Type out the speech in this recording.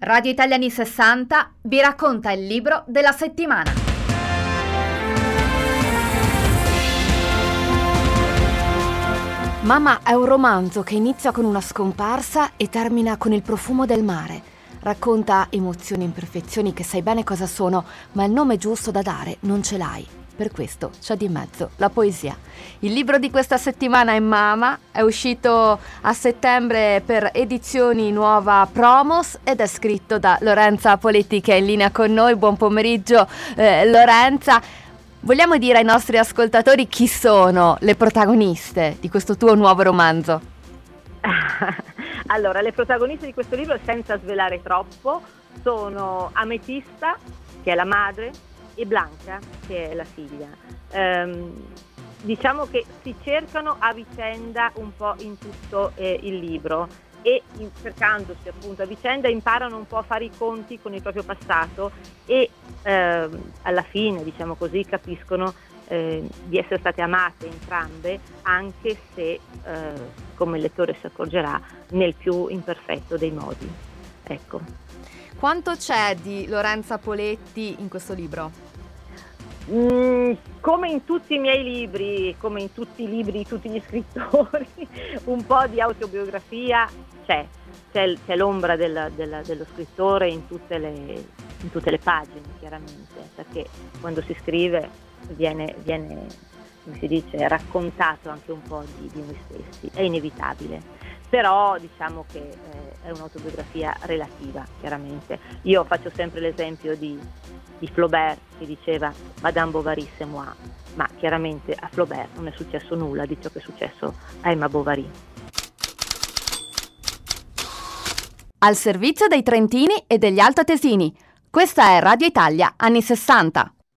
Radio Italia anni 60 vi racconta il libro della settimana. Mamma è un romanzo che inizia con una scomparsa e termina con il profumo del mare. Racconta emozioni e imperfezioni che sai bene cosa sono, ma il nome giusto da dare non ce l'hai. Per questo c'è di mezzo la poesia. Il libro di questa settimana è Mama, è uscito a settembre per Edizioni Nuova Promos ed è scritto da Lorenza Poletti, che è in linea con noi. Buon pomeriggio Lorenza. Vogliamo dire ai nostri ascoltatori chi sono le protagoniste di questo tuo nuovo romanzo? Allora, le protagoniste di questo libro, senza svelare troppo, sono Ametista, che è la madre, e Blanca, che è la figlia. Diciamo che si cercano a vicenda un po' in tutto il libro e cercandosi appunto a vicenda imparano un po' a fare i conti con il proprio passato e alla fine, diciamo così, capiscono di essere state amate entrambe, anche se, come il lettore si accorgerà, nel più imperfetto dei modi. Ecco. Quanto c'è di Lorenza Poletti in questo libro? Come in tutti i miei libri, come in tutti i libri di tutti gli scrittori, un po' di autobiografia c'è l'ombra dello scrittore in tutte le pagine, chiaramente, perché quando si scrive viene, come si dice, raccontato anche un po' di noi stessi, è inevitabile. Però diciamo che è un'autobiografia relativa, chiaramente. Io faccio sempre l'esempio di Flaubert, che diceva Madame Bovary c'est moi, ma chiaramente a Flaubert non è successo nulla di ciò che è successo a Emma Bovary. Al servizio dei trentini e degli altoatesini. Questa è Radio Italia anni 60.